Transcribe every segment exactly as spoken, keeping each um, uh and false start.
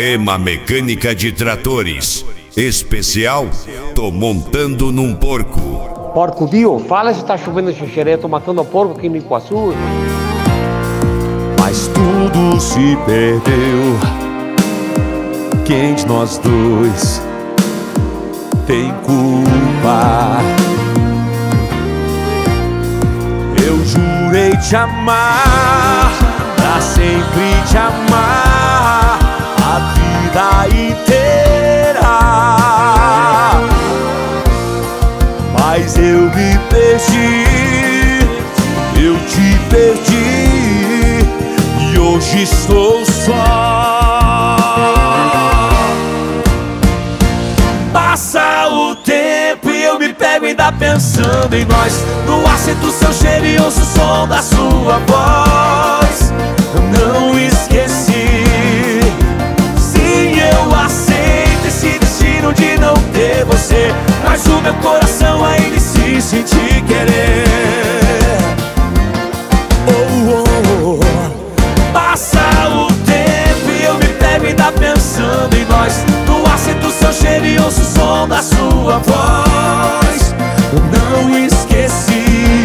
Gema Mecânica de Tratores. Especial, tô montando num porco. Porco Bio, fala se tá chovendo xixerê, tô matando porco aqui no Iguaçu. Mas tudo se perdeu. Quem de nós dois tem culpa? Eu jurei te amar, pra sempre te amar, a vida inteira. Mas eu me perdi, eu te perdi, e hoje estou só. Passa o tempo e eu me pego ainda pensando em nós. No ar sinto seu cheiro e ouço o som da sua voz. Não esqueci, sim, eu aceito esse destino de não ter você, mas o meu coração ainda insiste em te querer. Oh, oh, oh. Passa o tempo e eu me pego ainda pensando em nós. No ar sinto seu cheiro e ouço o som da sua voz. Não esqueci,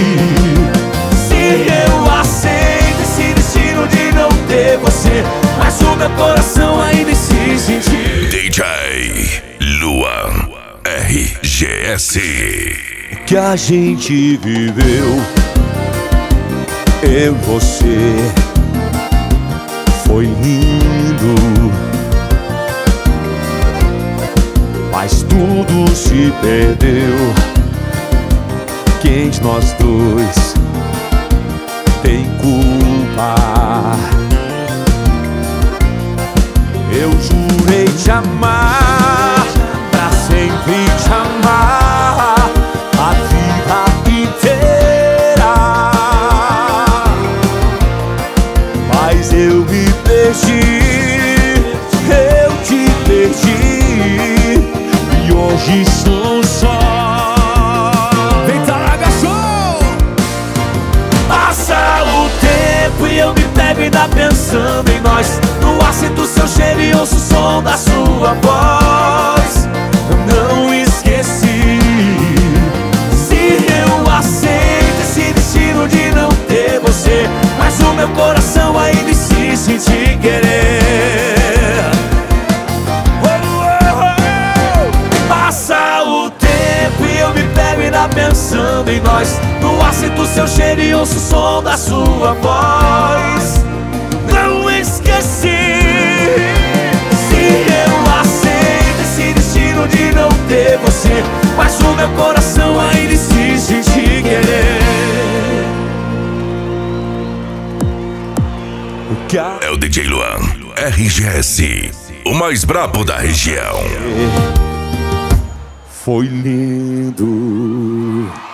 sim, eu aceito esse destino de não ter você, mas o meu coração ainda insiste em te. D J Luan R G S. O que a gente viveu, eu e você, foi lindo. Mas tudo se perdeu. Quem de nós dois tem culpa? Eu jurei te amar, pra sempre te amar, a vida inteira. Mas eu me perdi, eu te perdi, e hoje estou só. Vem Taraga Show! Passa o tempo e eu me pego ainda pensando em nós. No ar sinto seu cheiro e ouço o som da sua voz. Não esqueci, sim, eu aceito esse destino de não ter você, mas o meu coração ainda insiste em te querer. Passa o tempo e eu me pego ainda pensando em nós. No ar sinto seu cheiro e ouço o som da sua voz. Não esqueci, sim, eu aceito esse destino de não ter você, mas o meu coração ainda insiste em te querer. O que a... É o D J Luan R G S, o mais brabo da região. Foi lindo.